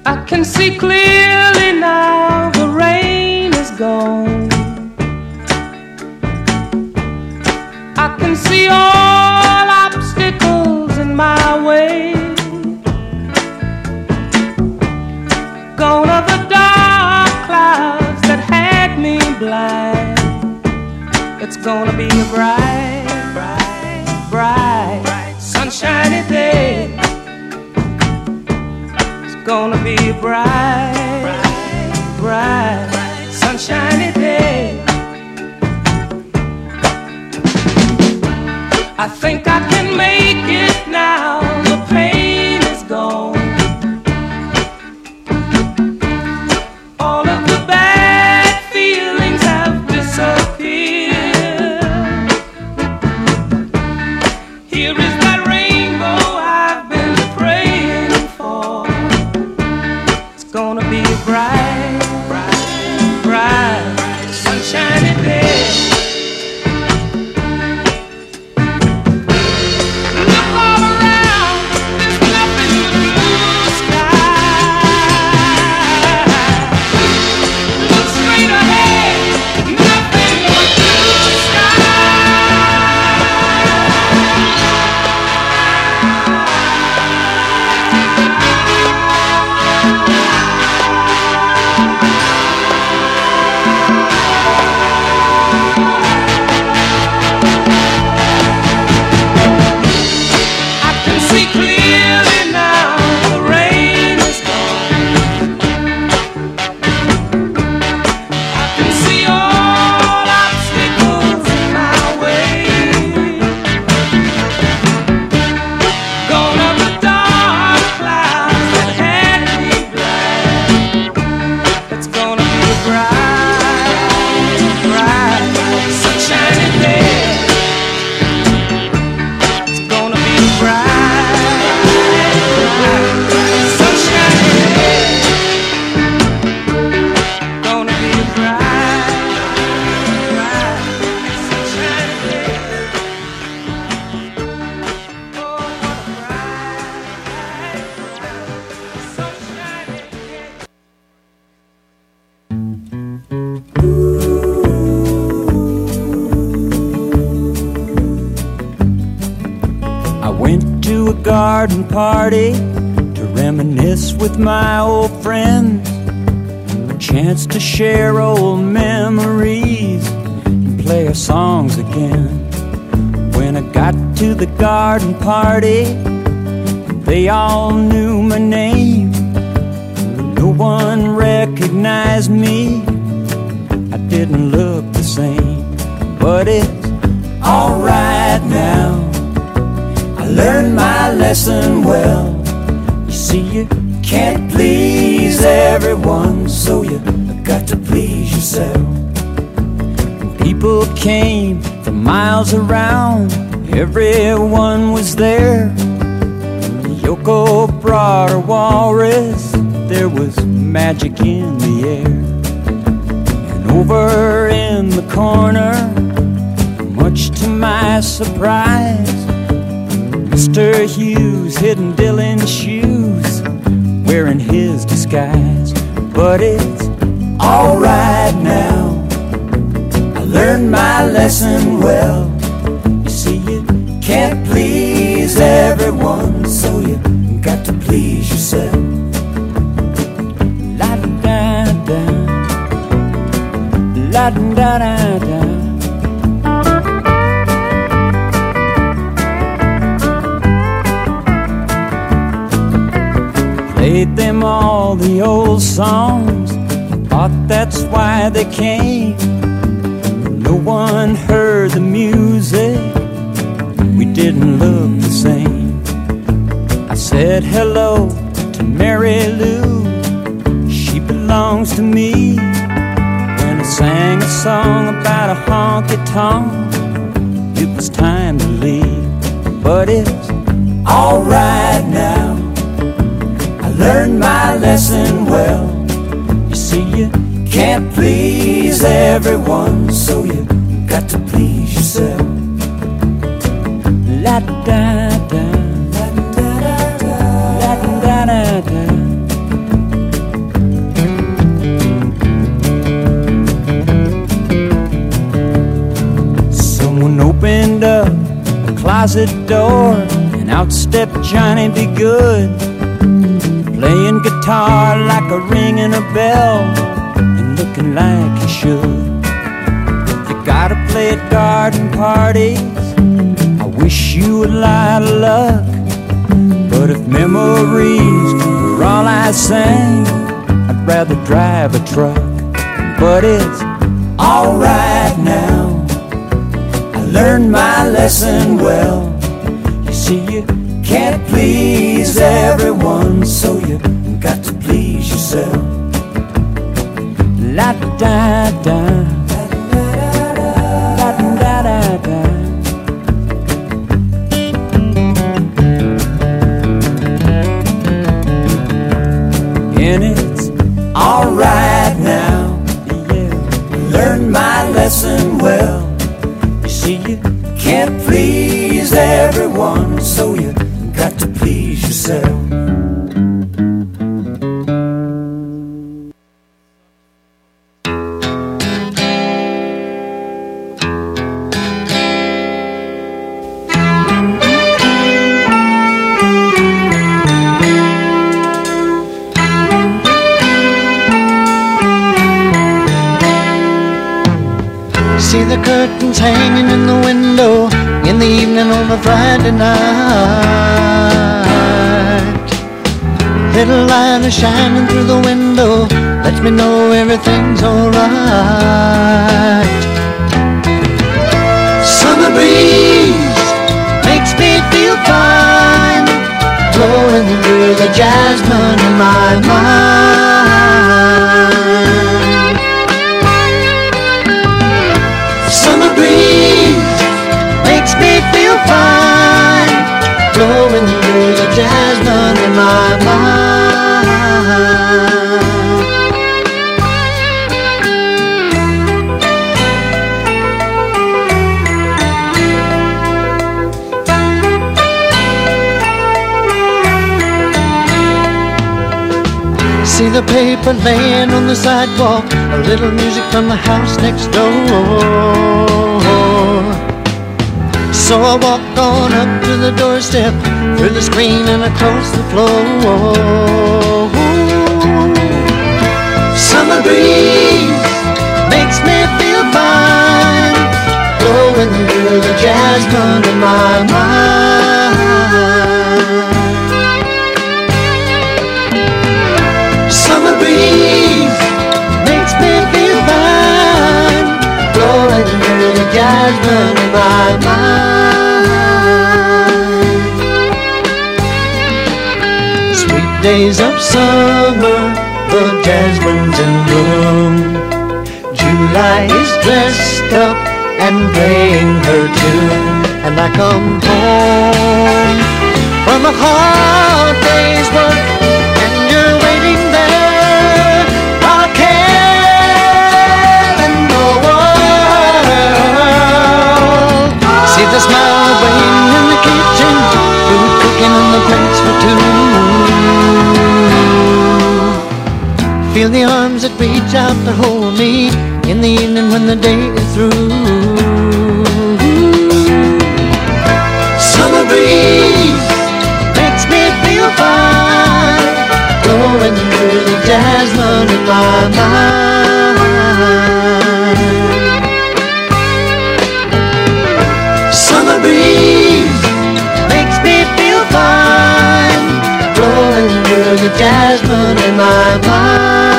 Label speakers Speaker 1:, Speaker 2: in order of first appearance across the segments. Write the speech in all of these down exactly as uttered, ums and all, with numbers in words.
Speaker 1: I can see clearly now, the rain is gone. I can see all obstacles in my way. Gone are the dark clouds that had me blind. It's gonna be a bright, bright, bright, bright sunshiny day. It's gonna be a bright, bright, bright, bright sunshiny day. I think I can make it now. The pain is gone. All of the bad feelings have disappeared. Here is that rainbow I've been praying for. It's gonna be a bright, bright, bright, sunshiny day.
Speaker 2: Garden party to reminisce with my old friends, a chance to share old memories and play our songs again. When I got to the garden party, they all knew my name. No one recognized me, I didn't look the same. But it's alright now, learned my lesson well. You see, you can't please everyone, so you got to please yourself. And people came from miles around, everyone was there. Yoko brought her walrus, there was magic in the air. And over in the corner, much to my surprise, Mister Hughes hidden Dylan's shoes, wearing his disguise. But it's alright now, I learned my lesson well. You see, you can't please everyone, so you got to please yourself. La-da-da-da, la-da-da-da. Played them all the old songs, I thought that's why they came. No one heard the music, we didn't look the same. I said hello to Mary Lou, she belongs to me. When I sang a song about a honky-tonk, it was time to leave. But it's alright now, learned my lesson well. You see, you can't please everyone, so you got to please yourself. La-da-da-da, la-da-da-da, la-da-da-da. closet door, and out stepped Johnny B. Good, playing guitar like a ringing a bell, and looking like he should. You gotta play at garden parties, I wish you a lot of luck. But if memories were all I sang, I'd rather drive a truck. But it's alright now, I learned my lesson well. You see, you can't please everyone, so you got to please yourself. La da da da, la da da da. And it's alright now, yeah, learned my lesson well. You see, you can't please everyone, so you got to please yourself.
Speaker 3: See the curtains hanging in the window in the evening on a Friday night. Little light is shining through the window, lets me know everything's alright. Summer breeze makes me feel fine, blowing through the jasmine in my mind. Summer breeze makes me feel fine, blowing through the jasmine in my mind. See the paper laying on the sidewalk, a little music from the house next door. So I walk on up to the doorstep, through the screen and across the floor. Summer breeze makes me feel fine, blowing through the jasmine in my mind. Summer breeze makes me feel fine, blowing through the jasmine in my mind. Sweet days of summer, the jasmine's in bloom. July is dressed up and playing her tune, and I come home from a hard day's work, and you're waiting there, a care in the world. See the smile waiting in the kitchen, food cooking on the plates for two. Feel the arms that reach out to hold me in the evening when the day is through. Summer breeze makes me feel fine, blowing through the jasmine in my mind. Summer breeze makes me feel fine, blowing through the jasmine in my mind.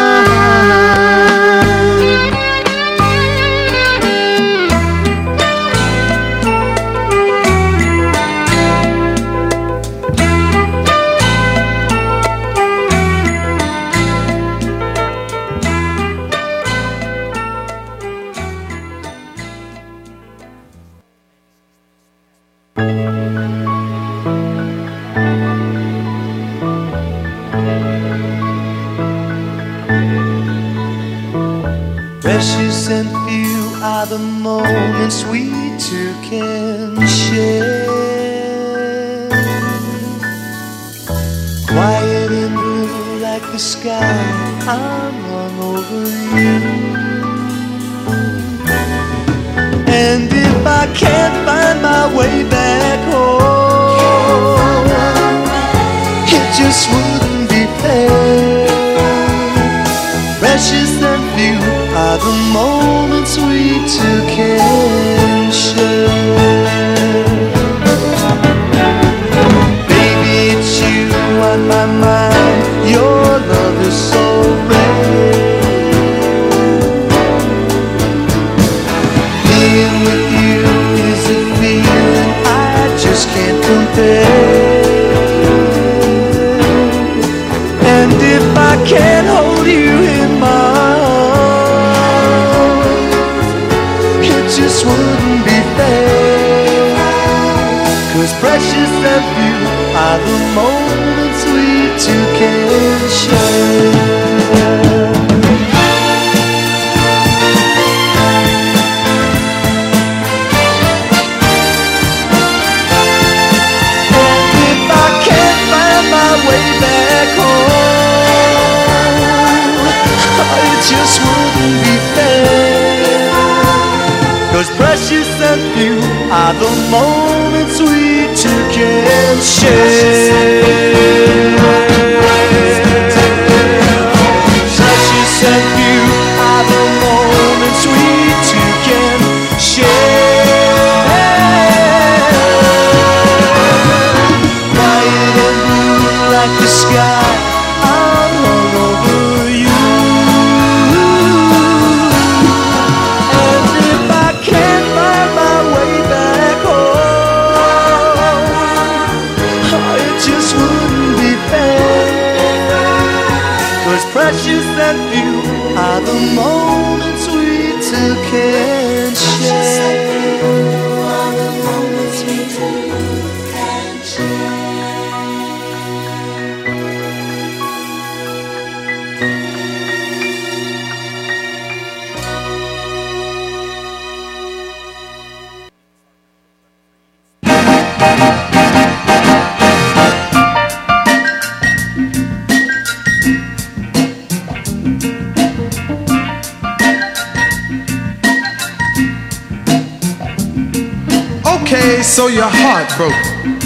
Speaker 4: Precious and few are the moments we two can share. Quiet and blue like the sky, I'm hung over you. And if I can't find my way back home, just wouldn't be fair. Precious and few are the moments we two can share. Baby, it's you on my mind. Your love is so rare. Being with you is a feeling I just can't compare. And if I can't hold you in my arms, it just wouldn't be fair. 'Cause precious and few are the moments we two can share. Just wouldn't be fair. 'Cause precious and few are the moments we two can share. Precious and few are the moments we two can share. White and blue like the sky, I'm all over you. Precious and few are the moments we two can share. Are the moments we two can
Speaker 5: Okay, so your heart broke.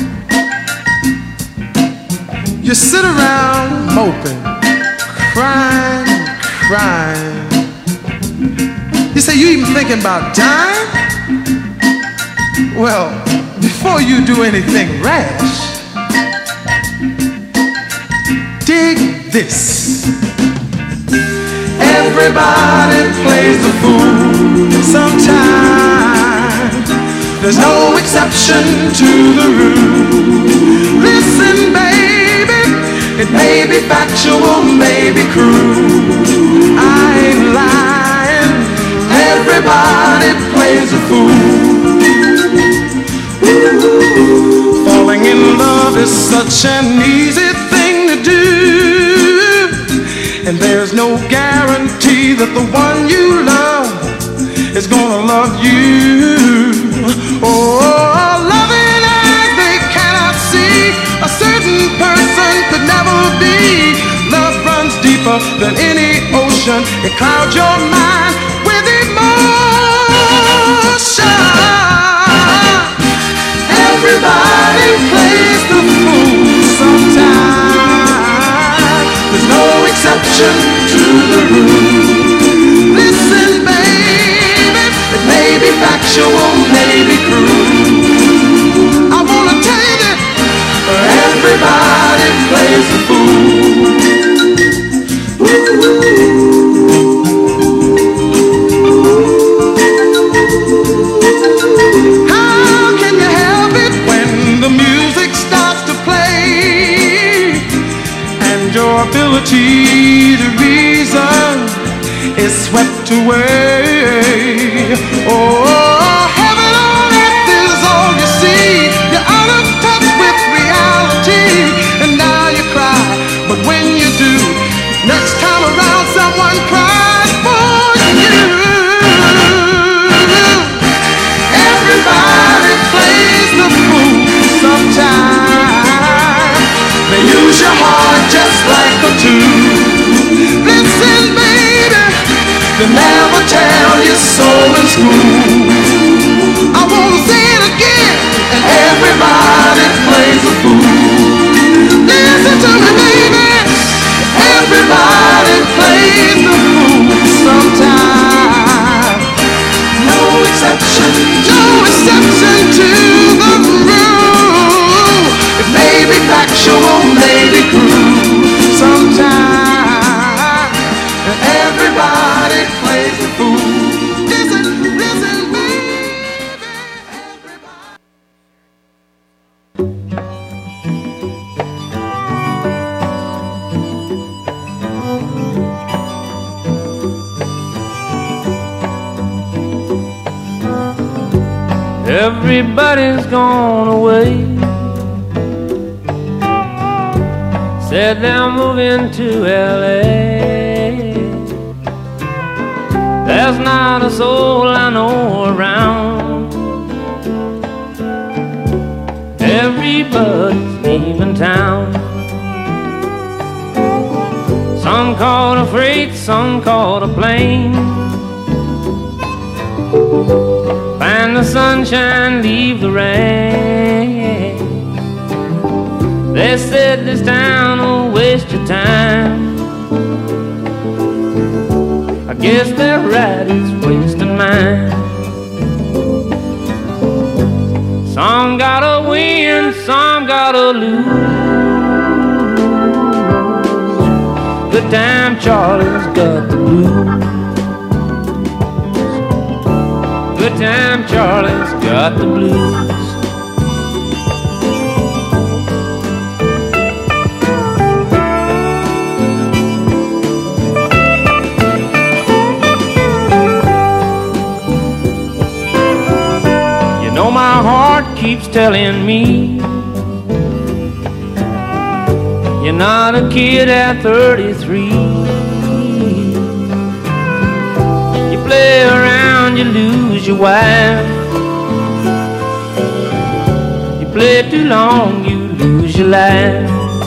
Speaker 5: You sit around moping, crying, crying. You say you even thinking about dying? Well, before you do anything rash, dig this. Everybody plays the fool sometimes. There's no exception to the rule. Listen, baby, it may be factual, may be cruel. I ain't lying. Everybody plays a fool. Ooh, falling in love is such an easy thing to do, and there's no guarantee that the one you love is gonna love you. Oh, loving as they cannot see, a certain person could never be. Love runs deeper than any ocean. It clouds your mind with emotion. Everybody plays the fool sometimes. There's no exception to the rule. Listen, baby, it may be factual, may be cruel. I wanna tell you that everybody plays the fool. Ooh. How can you help it when the music starts to play and your ability to reason is swept away? Oh, heaven on earth is all you see. You're out of touch with reality, and now you cry. But when you do, next time around, someone cries for you. Everybody plays the fool sometimes. They use your heart just like a tool. Listen, baby, they never tell you so in school.
Speaker 1: Everybody's gone away. Said they're moving to L A. There's not a soul I know around. Everybody's leaving town. Some caught a freight, some caught a plane. Find the sunshine, leave the rain. They said this town will waste your time. I guess they're right, it's wasting mine. Some gotta win, some gotta lose. Good time Charlie's got the blues. Good time Charlie's got the blues. You know my heart keeps telling me you're not a kid at thirty-three. You play around, you lose your wife. You play too long, you lose your life.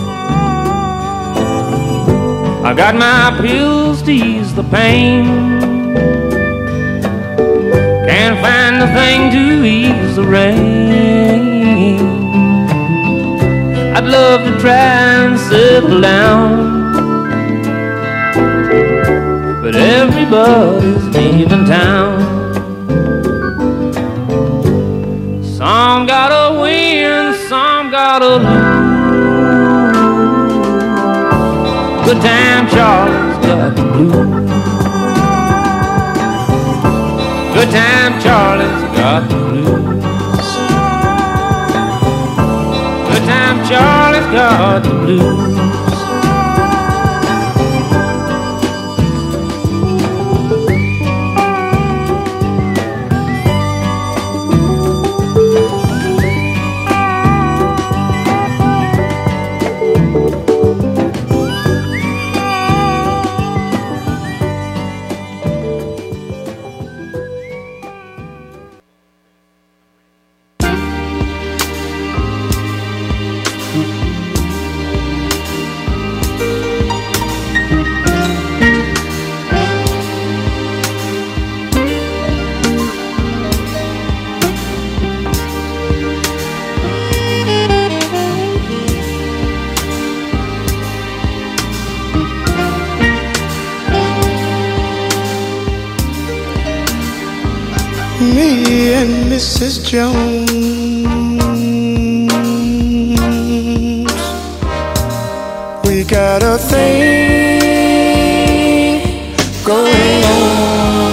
Speaker 1: I got my pills to ease the pain. Can't find a thing to ease the rain. I'd love to try and settle down, but everybody's leaving town. Some gotta win, some gotta lose. Good time Charlie's got the blues. Good time Charlie's got the blues. Good time Charlie's got the blues.
Speaker 5: Me and Missus Jones, we got a thing going on.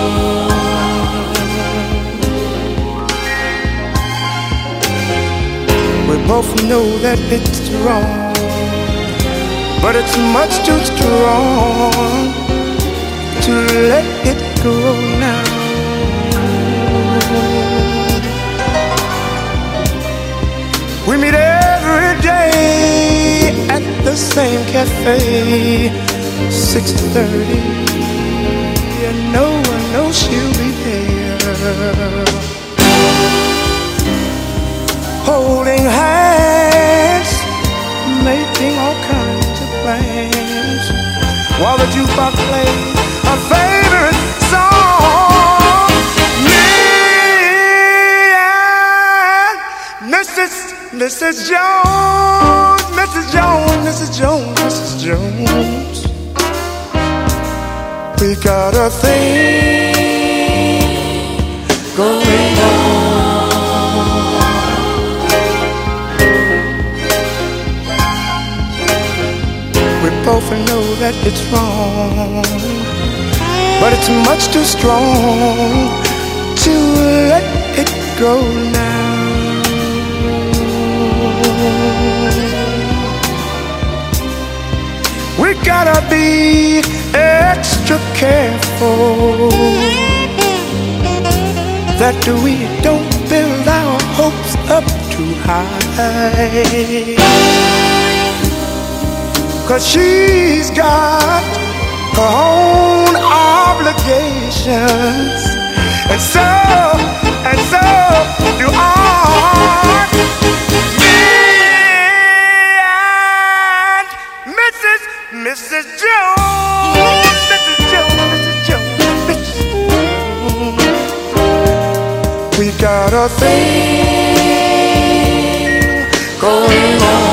Speaker 5: We both know that it's wrong, but it's much too strong to let it go now. We meet every day at the same cafe, six thirty, and no one knows she'll be there. Holding hands, making all kinds of plans, while the jukebox plays our favorite song. Me and Missus Missus Jones, Missus Jones, Missus Jones, Missus Jones, we got a thing going on. We both know that it's wrong, but it's much too strong to let it go now. We gotta be extra careful. that we don't build our hopes up too high. 'Cause she's got her own obligations, and so, and so do I. Me and Missus Missus Jones, Missus Jones, Missus Jones, Missus Jones. We got a thing going on.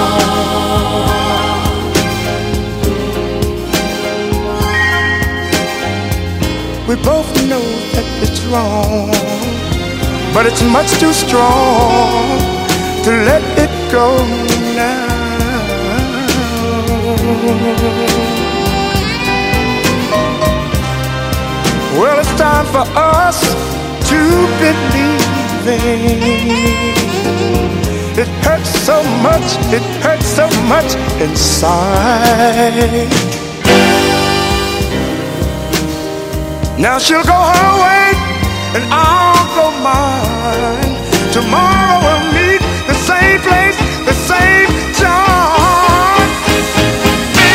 Speaker 5: We both know that it's wrong, but it's much too strong to let it go now. Well, it's time for us to believe it. It hurts so much, it hurts so much inside. Now she'll go her way and I'll go mine. Tomorrow we'll meet the same place, the same time. Me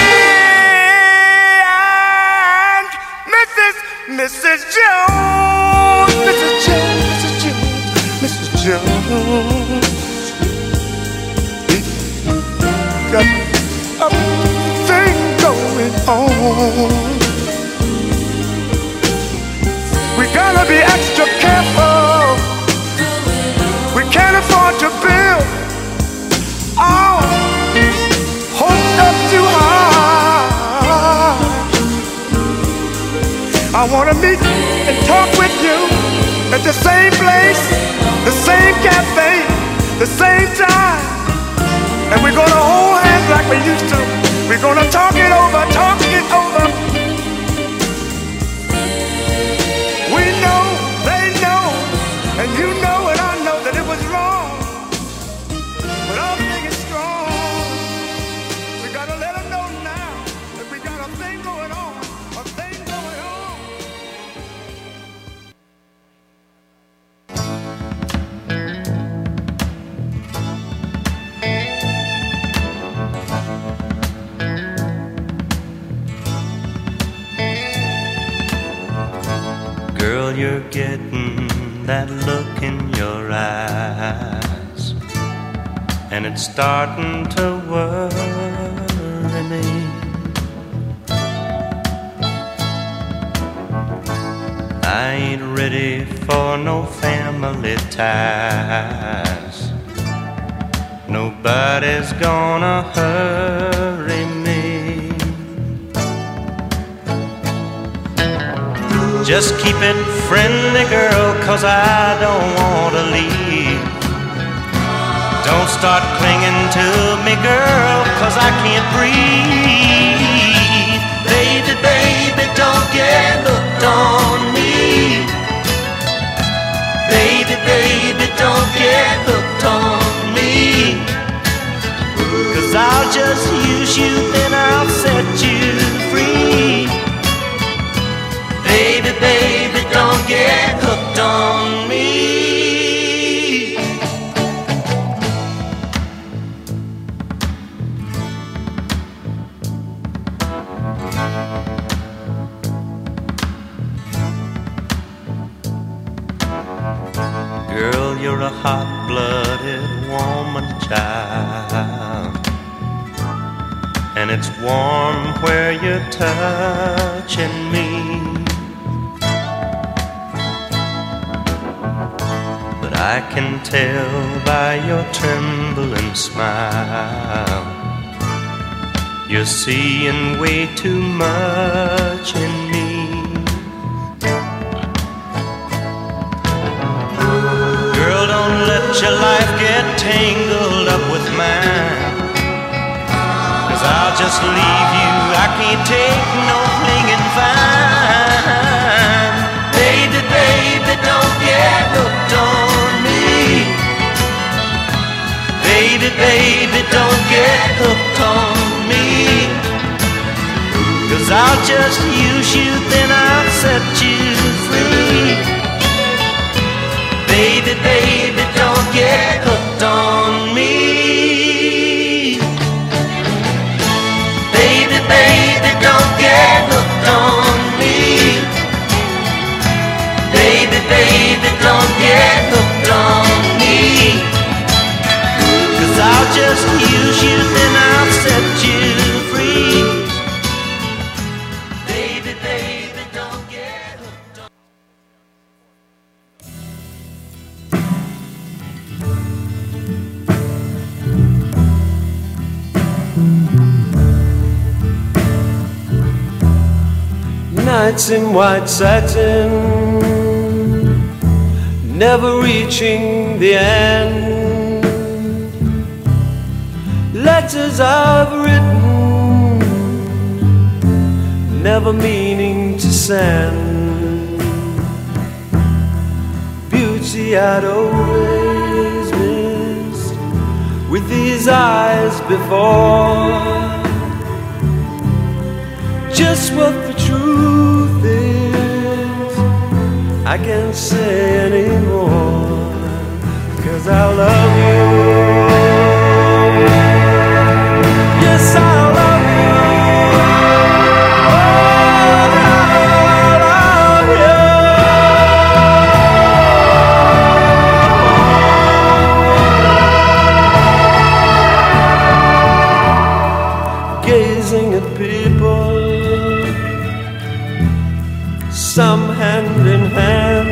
Speaker 5: and Missus Missus Jones, Missus Jones, Missus Jones, Missus Jones. We got a thing going on. We gotta be extra careful. We can't afford to build our hopes up too high. I wanna meet and talk with you at the same place, the same cafe, the same time. And we're gonna hold hands like we used to. We're gonna talk it over, talk it over. We know, they know, and you know and I know that it was wrong. But our thing is strong. We gotta let them know now that we got a thing going on, a thing going on.
Speaker 2: Girl, you're getting that look in your eyes, and it's starting to worry me. I ain't ready for no family ties. Nobody's gonna hurry me. Just keep it friendly, girl, 'cause I don't want to leave. Don't start clinging to me, girl, 'cause I can't breathe. Baby, baby, don't get hooked on me. Baby, baby, don't get hooked on me. 'Cause I'll just use you, then I'll set you free. Baby, baby, don't get hooked on me. Girl, you're a hot-blooded woman, child, and it's warm where you're touching me. I can tell by your trembling smile you're seeing way too much in me. Girl, don't let your life get tangled up with mine, 'cause I'll just leave you. I can't take no clinging fine. Baby, baby, don't get hooked on me. Baby, baby, don't get hooked on me. 'Cause I'll just use you, then I'll set you free.
Speaker 6: Baby, baby, don't get hooked on me. Baby, baby, don't get hooked on me. Baby, baby, don't get hooked on me. 'Cause I'll just use you, then I'll set you free. Baby, baby, don't get hooked on me.
Speaker 3: Nights in white satin, never reaching the end. Letters I've written, never meaning to send. Beauty I'd always missed with these eyes before. Just what the truth is, I can't say anymore, 'cause I love you. Yes, I love you. Oh, I love you. Gazing at people, some hand in hand,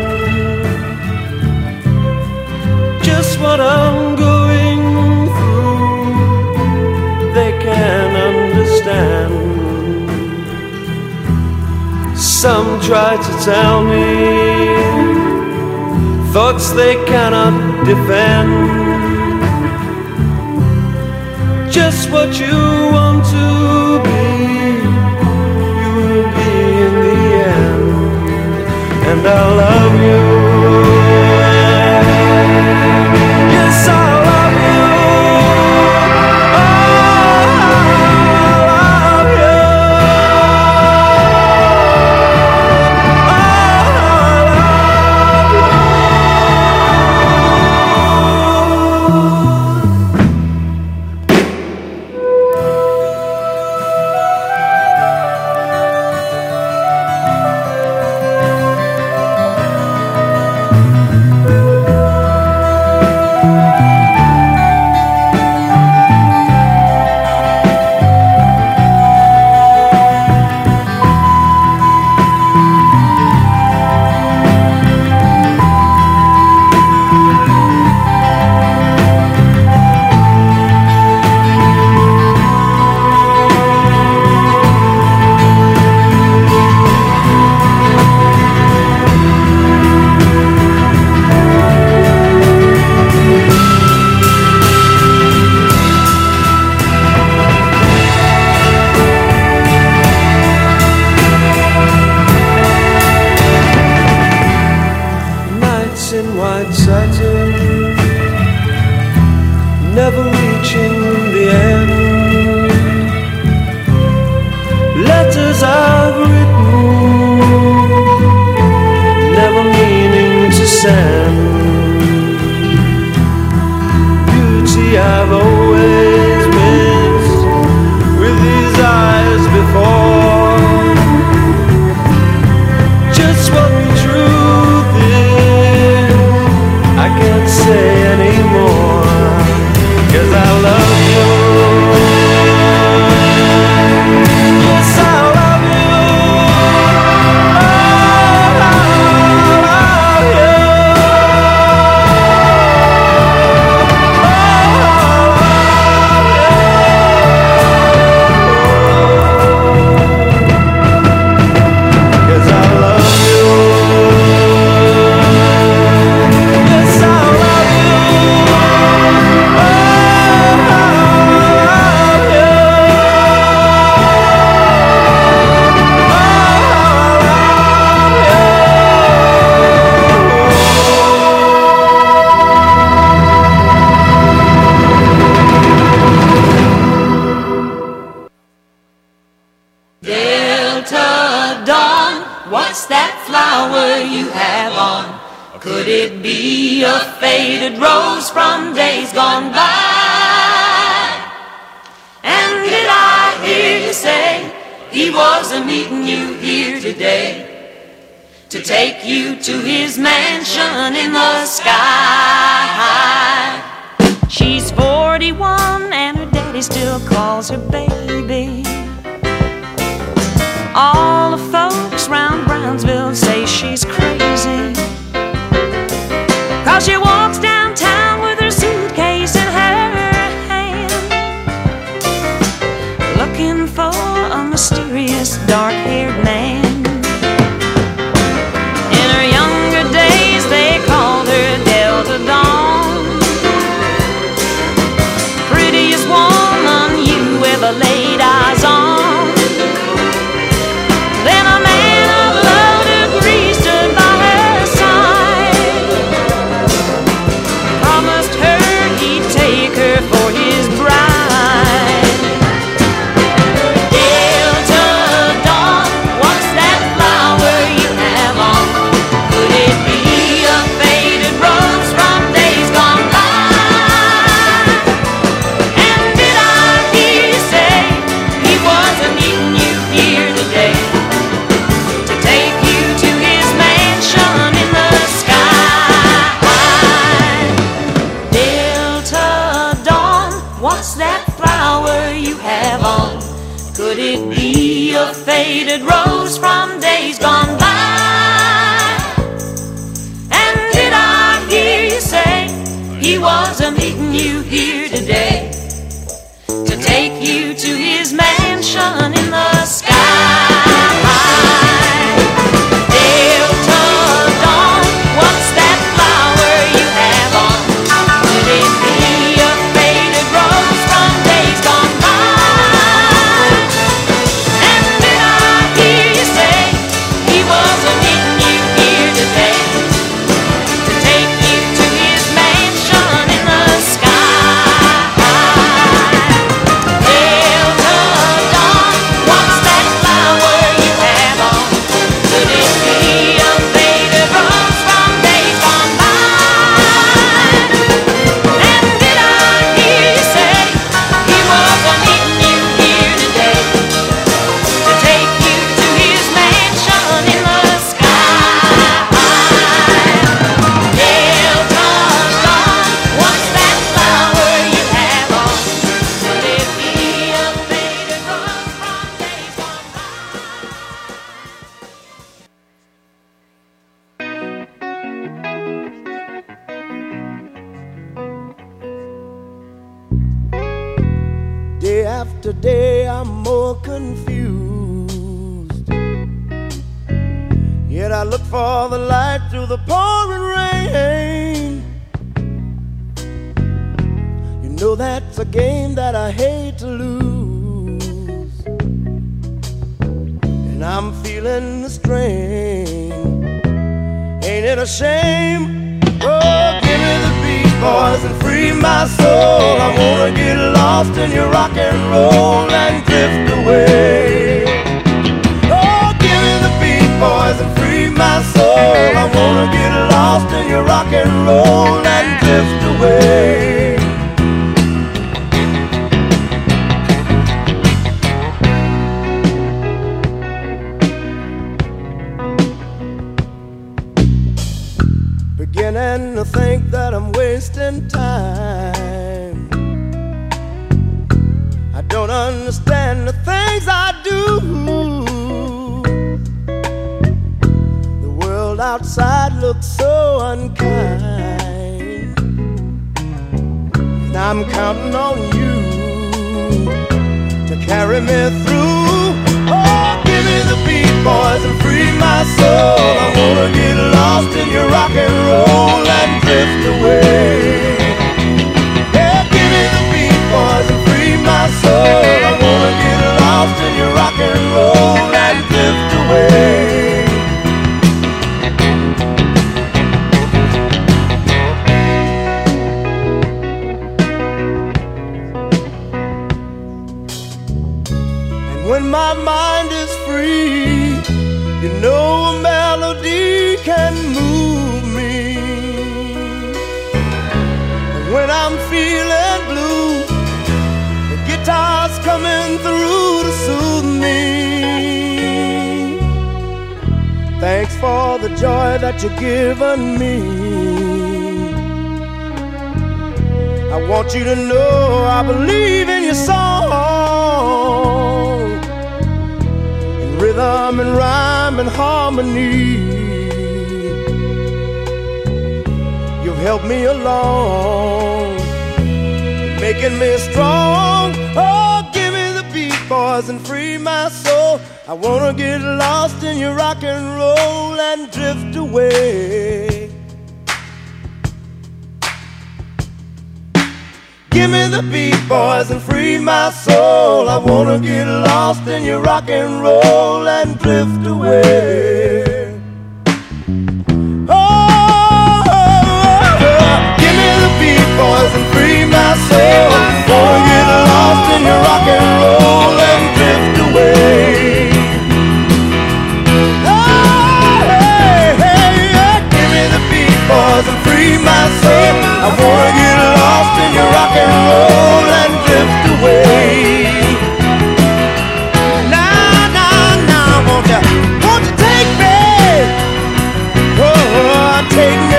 Speaker 3: just what I'm going through, they can understand. Some try to tell me thoughts they cannot defend. Just what you want to be, you will be in the end. And I love you. Yes, I love you. Oh, I love you. Never reaching the end. Letters I've written, never meaning to send. Beauty I've always missed with these eyes before. Just what the truth is, I can't say anymore, 'cause I love you. Yes, I love you. Oh, I love you.
Speaker 6: it be a faded rose from days gone by? And did I hear you say he wasn't meeting you here today to take you to his mansion in the sky? She's forty-one and her daddy still calls her baby. All the folks round Brownsville say she's crazy, 'cause she walks downtown with her suitcase in her hand, looking for a mysterious dark-haired man. In her younger days they called her Delta Dawn, prettiest woman you ever laid eyes on. Then a man of low degree stood by her side, promised her he'd take her for his bride. Delta Dawn, what's that flower you have on? Could it be a faded rose from days gone by? And did I hear you say he wasn't meeting you here today to take you to his mansion in the sky? Delta Dawn, what's that flower you have on? Could it be a faded rose from days gone by? And did I hear you say he wasn't meeting you here today to take you to his mansion in the sky? Delta Dawn, what's that flower you have on? Could it be a faded rose from days gone by? And did I hear you say he wasn't meeting you here today to take you to his mansion in the sky? Delta Dawn, what's that flower you have on? Could it be a faded rose from days gone by? And did I hear you say he wasn't meeting you here today to take you to his mansion in the sky? Delta Dawn, what's that flower you have on? Could it be a faded rose from days gone by?
Speaker 4: Day after day I'm more confused, yet I look for the light through the pouring rain. You know that's a game that I hate to lose, and I'm feeling the strain. Ain't it a shame? Oh, give me the beat, boys, and free my soul. I wanna get lost in your rock and roll and drift away. Oh, give me the beat, boys, and free my soul. I wanna get lost in your rock and roll and drift away. Beginning to think that I'm wasting time. I don't understand the things I do. The world outside looks so unkind, and I'm counting on you to carry me through. Oh, give me the beat, boys, and free my soul. I wanna get lost in your rock and roll and drift away. Yeah, give me the beat, boys, and free my soul. I wanna get lost in your rock and roll and drift away. And when my mind is free, you know a melody can move me. when I'm feeling blue. The guitar's coming through to soothe me. Thanks for the joy that you've given me. I want you to know I believe in your song, in rhythm and rhyme and harmony. You've helped me along, making me strong. Oh, give me the beat, boys, and free my soul. I wanna get lost in your rock and roll and drift away. Give me the beat, boys, and free my soul. I wanna get lost in your rock and roll and drift away. Oh, give me the beat, boys, and free my soul. Wanna get lost in your rock and roll and drift away. Oh, hey, hey, yeah. Give me the beat, boys, and free my soul. I wanna get lost in your rock and roll and drift away. Now, now, now, won't you, won't you take me? Oh, take me.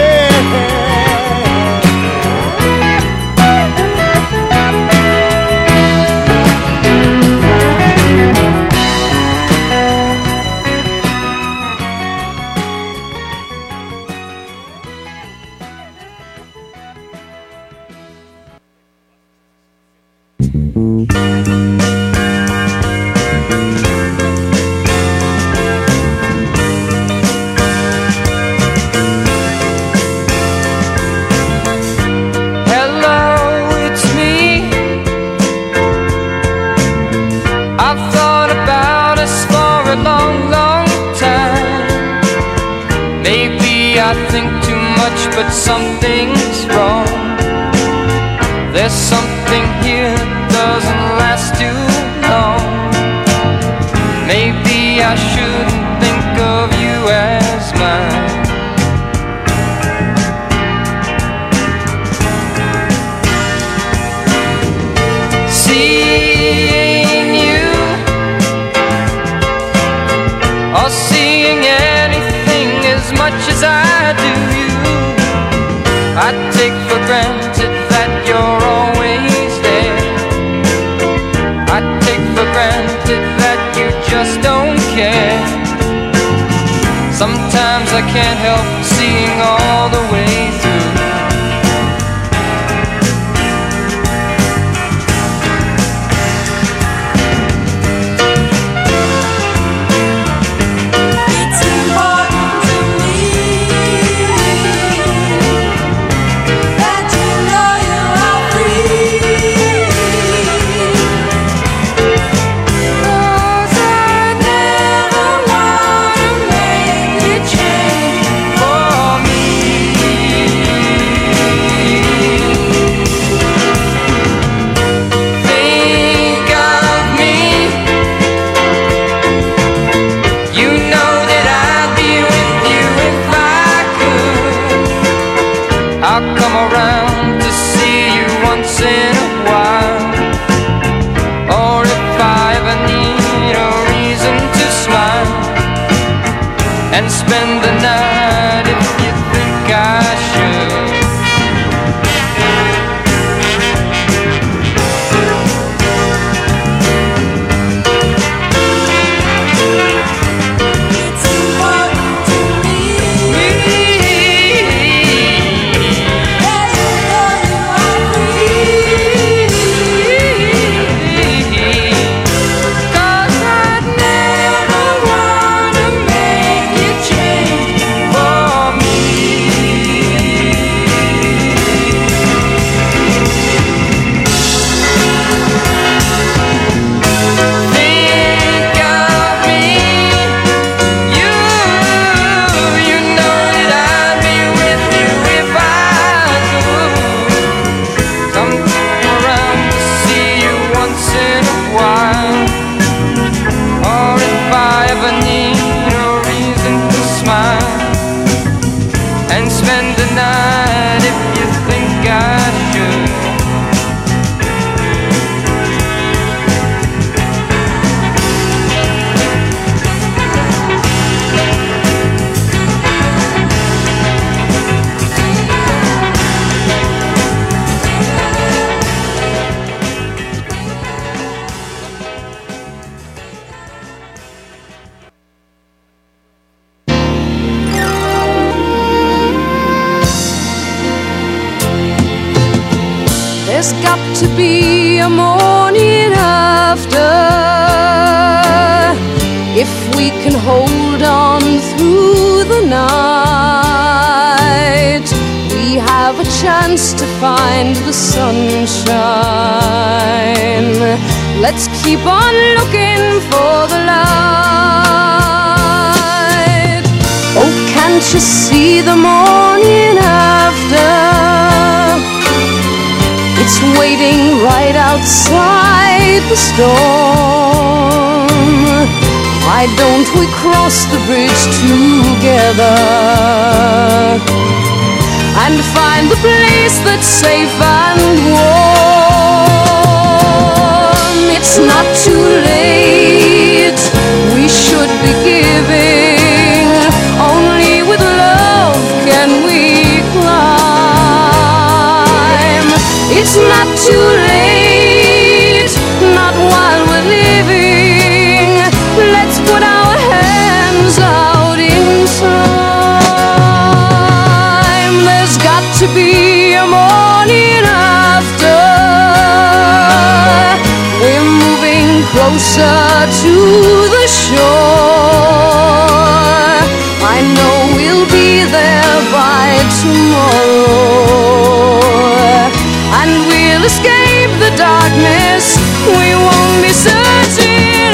Speaker 1: But something's wrong. There's something here that doesn't last too long. Maybe I shouldn't think of you as mine. Seeing you or seeing anything as much as I do, I take for granted that you're always there. I take for granted that you just don't care. Sometimes I can't help seeing all the way through. And spend the night if you think I should. It's important to me that you
Speaker 7: there's got to be a morning after. If we can hold on through the night, we have a chance to find the sunshine. Let's keep on looking for the light. Oh, can't you see the morning after? It's waiting right outside the storm. Why don't we cross the bridge together and find the place that's safe and warm? It's not too late, we should be giving. Only with love can we climb. It's not too late, not while we're living. Let's put our hands out in time. There's got to be a morning after. We're moving closer to the shore. I know we'll be there by tomorrow, and we'll escape the darkness. We won't be searching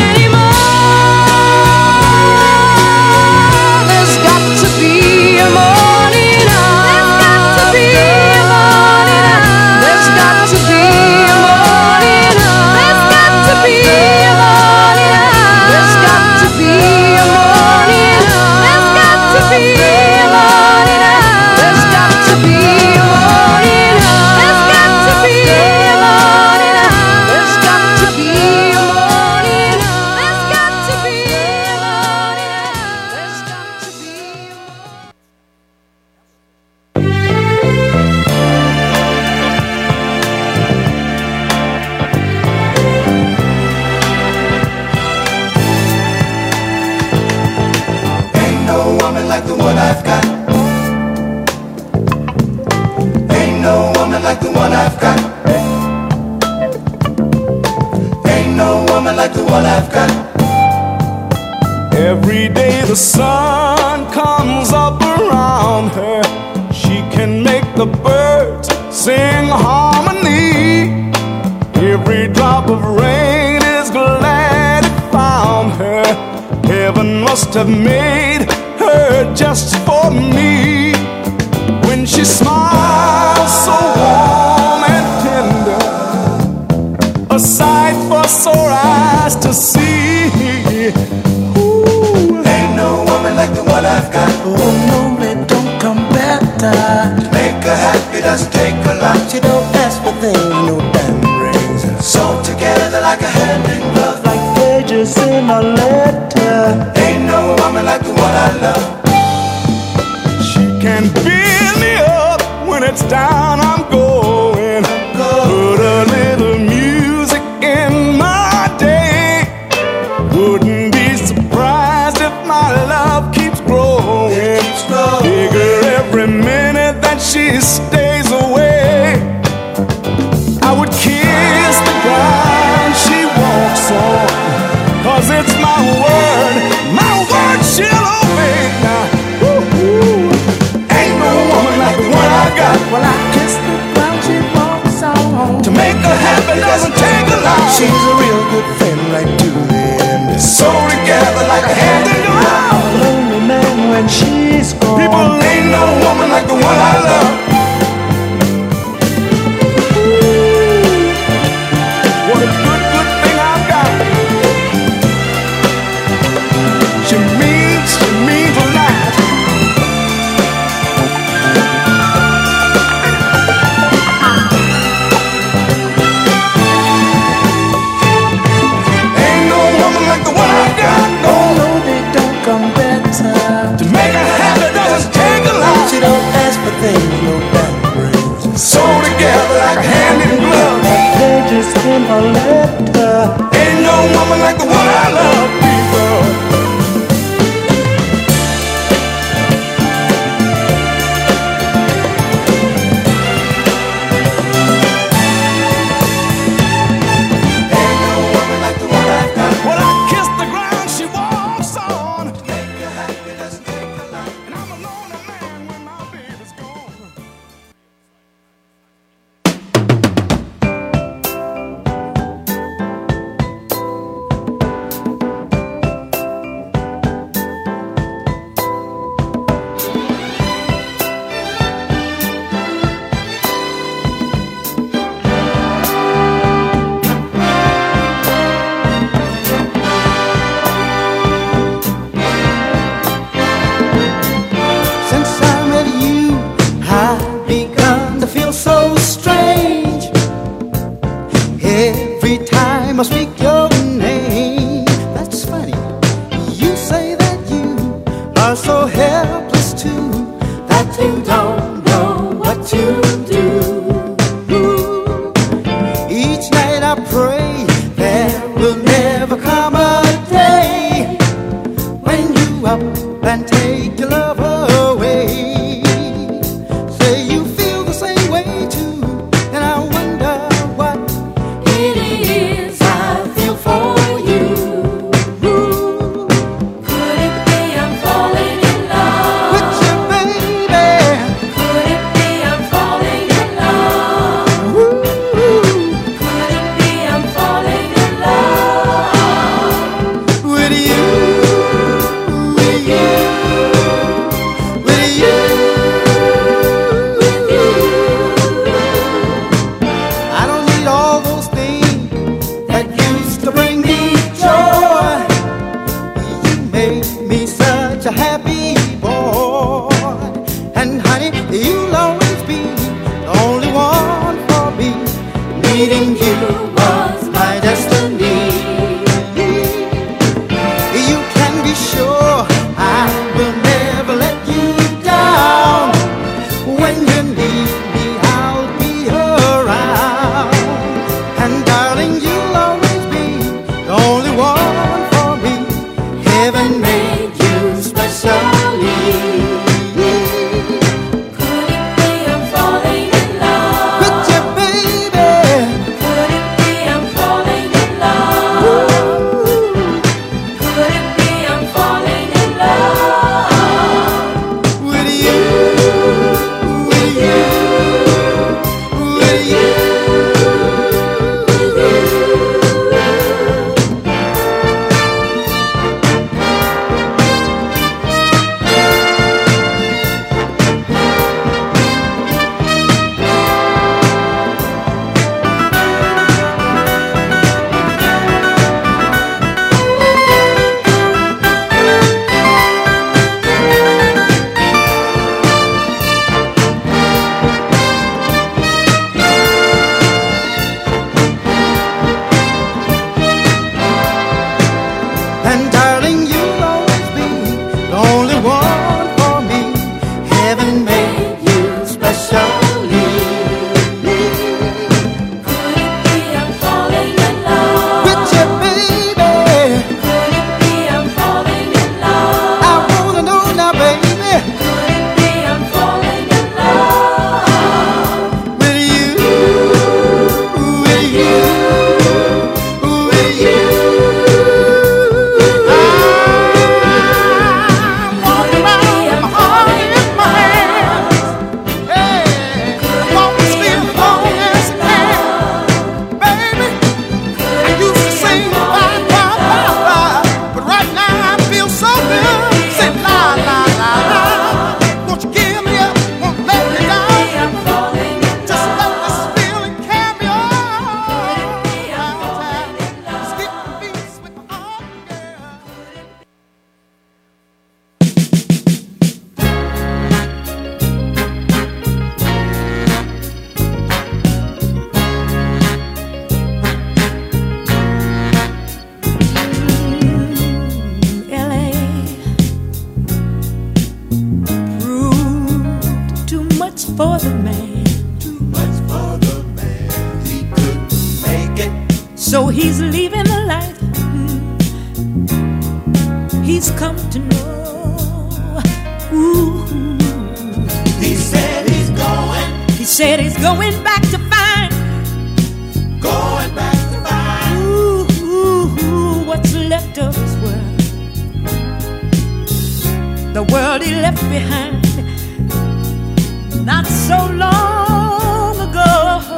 Speaker 7: anymore. There's got to be a morning after. There's got to be a morning after. There's got to be a morning after. There's got to be a morning after. There's got to be a morning after. There's got to be a morning after. There's got to be a morning after. There's got to be a morning after. There's got to be a morning after. There's got to be a
Speaker 8: Ain't no woman like the one I've got. Ain't no woman like the one I've got. Ain't no woman like the one I've got.
Speaker 5: Every day the sun comes up around her. She can make the birds sing harmony. Every drop of rain is glad it found her. Heaven must have made her just for me. When she smiles so warm and tender, a sight for sore eyes to see.
Speaker 8: Ain't no woman like the one I've got.
Speaker 3: Oh no, it don't come better.
Speaker 8: To make her happy doesn't take a lot.
Speaker 3: She don't ask for things, no diamond rings.
Speaker 8: Sewn together like a hand in glove.
Speaker 3: Like pages in a letter.
Speaker 8: Ain't no woman like the one I love.
Speaker 5: She can build me up when it's down. I'm going. Put a little music in my day. Wouldn't be surprised if my love keeps growing. Bigger every minute that she stays away. I would kiss the ground she walks on, 'cause it's my word, my word she'll obey. Now, woo-hoo. Ain't no woman like the one I got.
Speaker 3: Well, I kiss the ground she walks on.
Speaker 5: To make her happy doesn't take a lot.
Speaker 3: She's a real good friend right to the end.
Speaker 8: Sewn together like a hand in glove.
Speaker 3: I'm a lonely man when she's gone.
Speaker 8: People, ain't no woman like the one I love.
Speaker 5: What a good, good thing I've got. She means, she means a lot.
Speaker 8: Ain't no woman like the one I got. No,
Speaker 3: No, they don't come better.
Speaker 8: to make her happy doesn't take a lot.
Speaker 3: She don't ask for things, no diamond rings.
Speaker 8: Sewn together like a hand in glove.
Speaker 3: Pages in a letter.
Speaker 8: Ain't no woman like the one I love, people.
Speaker 3: meeting you was my destiny. You can be sure I will never let you down. When you need me, I'll be around. And darling, you'll always be the only one for me. Heaven made you specially.
Speaker 6: Could it be I'm falling in love?
Speaker 3: With you, baby.
Speaker 6: Could it be I'm falling in love? Could it be I'm falling in love?
Speaker 3: With you, with you, with you. And darling, you'll always be the only one for me. Heaven made you specially.
Speaker 6: Could it be I'm falling in love?
Speaker 3: With you, baby.
Speaker 6: Could it be I'm falling in love?
Speaker 3: I wanna know now, baby.
Speaker 6: Could it be I'm falling in love?
Speaker 3: With you, with you, with you. I'm walking around with my heart in my hands. Hey, walk the speed long as I can. Baby, I used to sing bye, bye, bye, bye, but right now I feel so good. Say la, la, la, la. Won't you give me up? Won't let me down.
Speaker 6: I'm falling in
Speaker 3: Just let
Speaker 6: love.
Speaker 3: this feeling carry on.
Speaker 6: I'm falling in love.
Speaker 3: Skip the beats with my heart, girl.
Speaker 7: L A proved too much for the man,
Speaker 8: Too much for the man, he couldn't make it.
Speaker 7: so he's leaving the life mm, he's come to know. Ooh,
Speaker 8: He said he's going,
Speaker 7: he said he's going back to find
Speaker 8: going back to find.
Speaker 7: ooh, ooh, ooh, what's left of his world, the world he left behind not so long ago.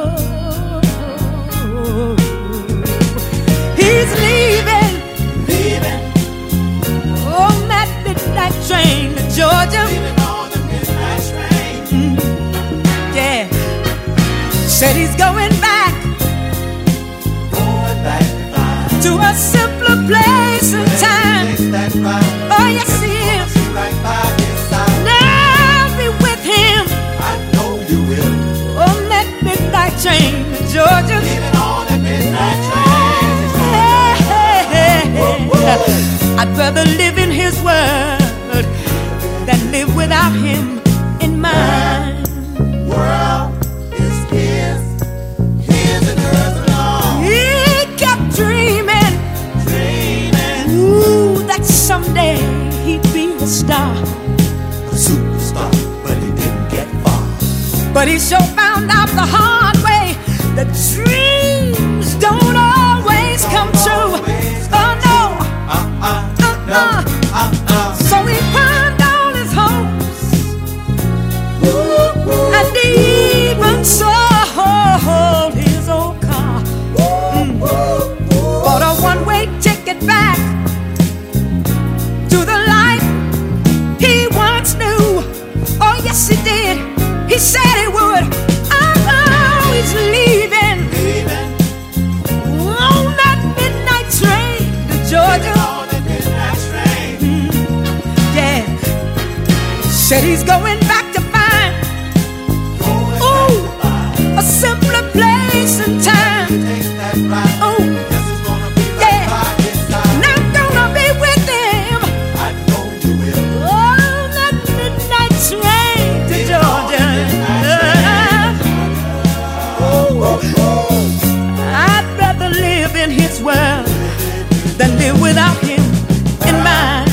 Speaker 7: He's leaving
Speaker 8: Leaving,
Speaker 7: on that midnight train to Georgia.
Speaker 8: leaving on the midnight train.
Speaker 7: Yeah, said he's going back
Speaker 8: Going back to find.
Speaker 7: to a simpler place and time.
Speaker 8: Takes that right,
Speaker 7: Oh yes, he is.
Speaker 8: right by his side.
Speaker 7: Now I'll be with him
Speaker 8: I know you will.
Speaker 7: on that midnight train to Georgia.
Speaker 8: Leaving on the midnight train.
Speaker 7: Hey, hey, hey, hey. I'd rather live in his world than live without him in mine.
Speaker 8: World is his, his and hers alone.
Speaker 7: He kept dreaming,
Speaker 8: Dreaming,
Speaker 7: ooh, that someday he'd be a star.
Speaker 8: a superstar, but he didn't get far.
Speaker 7: But he sure found out the hard way that dreams don't always come true. Oh no,
Speaker 8: Uh-uh,
Speaker 7: uh-uh.
Speaker 8: uh-uh.
Speaker 7: So he pawned all his hopes and he even sold his old car. Mm. Bought a one-way ticket back to the life he once knew. Oh yes, he did. He said he would. Oh, he's leaving
Speaker 8: Leaving
Speaker 7: on that midnight train to Georgia.
Speaker 8: on the midnight train.
Speaker 9: without him in mind.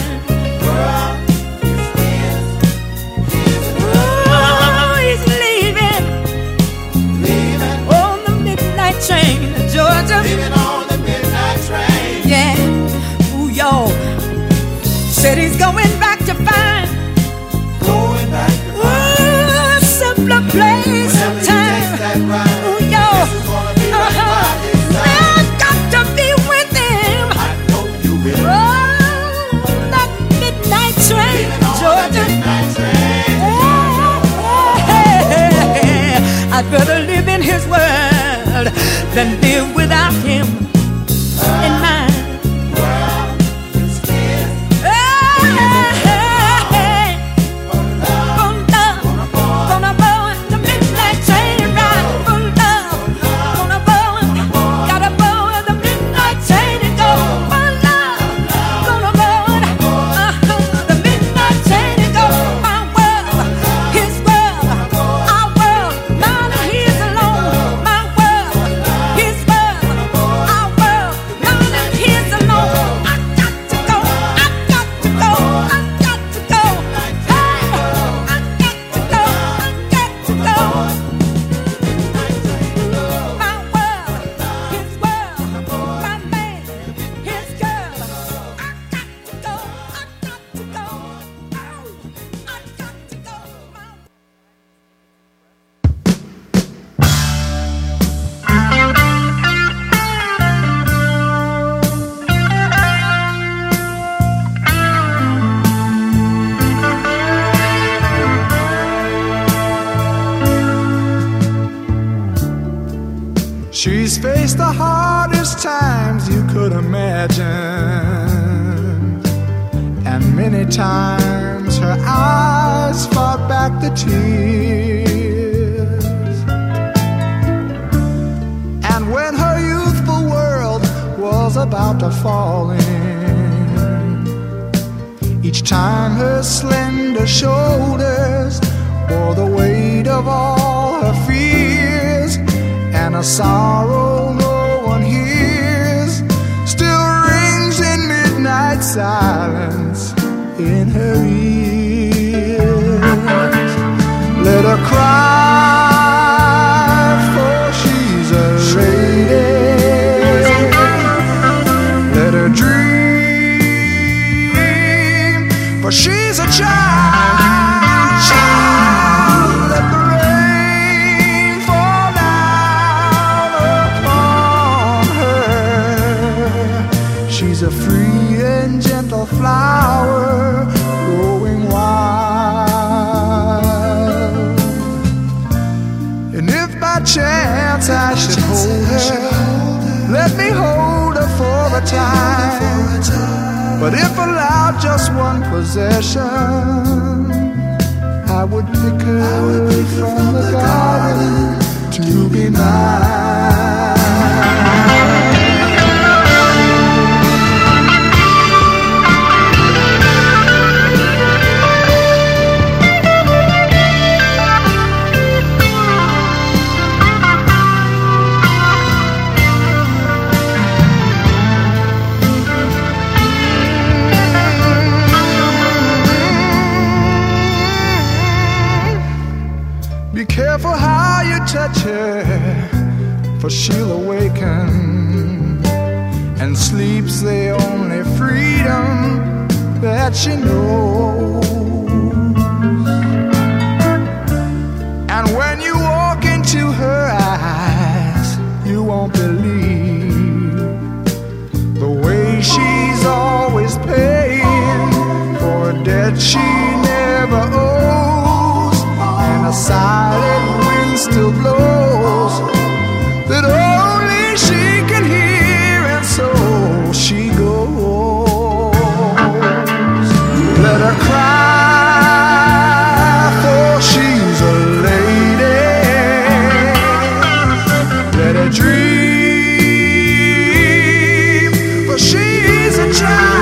Speaker 9: Oh, he's leaving, leaving on the midnight train to Georgia. Leaving on the midnight train. Yeah, ooh, y'all. Said he's going back to find, going back to find oh, a simpler place and time. Ooh, y'all. Uh-huh. I've got to be with him. I know you will. Oh, that midnight train, Georgia. Midnight train. Hey, hey, hey. I'd rather live in his world than live without him in mine.
Speaker 5: She's faced the hardest times you could imagine, and many times her eyes fought back the tears. And when her youthful world was about to fall in, each time her slender shoulders bore the weight of all her fears, and a sorrow no one hears still rings in midnight silence in her ears. Let her cry, for she's a lady. Let her dream, for she's a child. Let the rain fall down upon her. She's a free and gentle flower growing wild. And if by chance I should hold her, let me hold her for a time. But if allowed just one possession, I would pick her, would pick her from, from the, the garden, garden to be mine. Be careful how you touch her, for she'll awaken, and sleep's the only freedom that she knows. And when you walk into her eyes, you won't believe the way she's always paying for a debt she never owes. And a silent wind still blows that only she can hear, and so she goes. Let her cry, for she's a lady. Let her dream, for she's a child.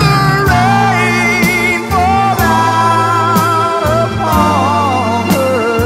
Speaker 5: Let the rain fall down upon her.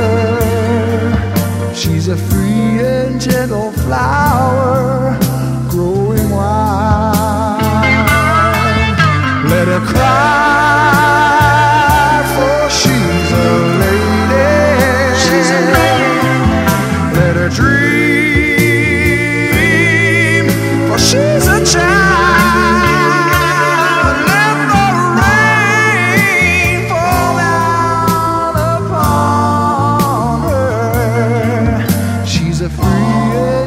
Speaker 4: a free